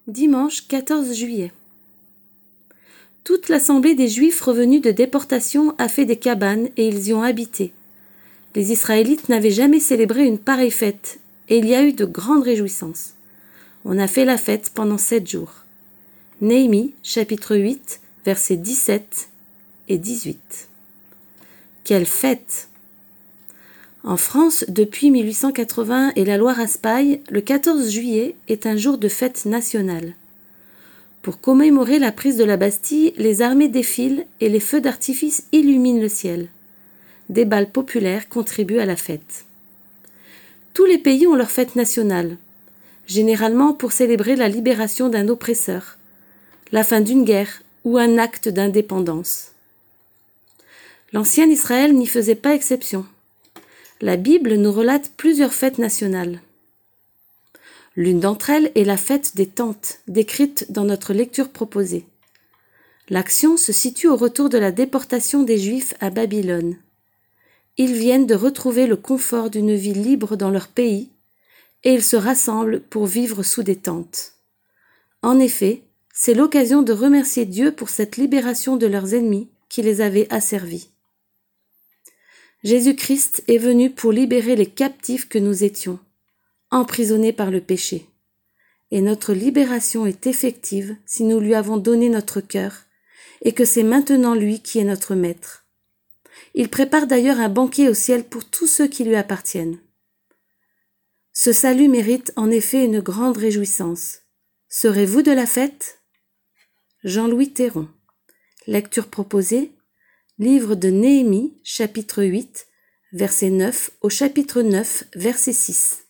Dimanche 14 juillet. Toute l'assemblée des Juifs revenus de déportation a fait des cabanes et ils y ont habité. Les Israélites n'avaient jamais célébré une pareille fête et il y a eu de grandes réjouissances. On a fait la fête pendant 7 jours. Néhémie, chapitre 8, versets 17 et 18. Quelle fête! En France, depuis 1880 et la loi Raspail, le 14 juillet est un jour de fête nationale. Pour commémorer la prise de la Bastille, les armées défilent et les feux d'artifice illuminent le ciel. Des bals populaires contribuent à la fête. Tous les pays ont leur fête nationale, généralement pour célébrer la libération d'un oppresseur, la fin d'une guerre ou un acte d'indépendance. L'ancien Israël n'y faisait pas exception. La Bible nous relate plusieurs fêtes nationales. L'une d'entre elles est la fête des tentes, décrite dans notre lecture proposée. L'action se situe au retour de la déportation des Juifs à Babylone. Ils viennent de retrouver le confort d'une vie libre dans leur pays et ils se rassemblent pour vivre sous des tentes. En effet, c'est l'occasion de remercier Dieu pour cette libération de leurs ennemis qui les avaient asservis. Jésus-Christ est venu pour libérer les captifs que nous étions, emprisonnés par le péché. Et notre libération est effective si nous lui avons donné notre cœur et que c'est maintenant lui qui est notre maître. Il prépare d'ailleurs un banquet au ciel pour tous ceux qui lui appartiennent. Ce salut mérite en effet une grande réjouissance. Serez-vous de la fête? Jean-Louis Théron. Lecture proposée. Livre de Néhémie, chapitre 8, verset 9 au chapitre 9, verset 6.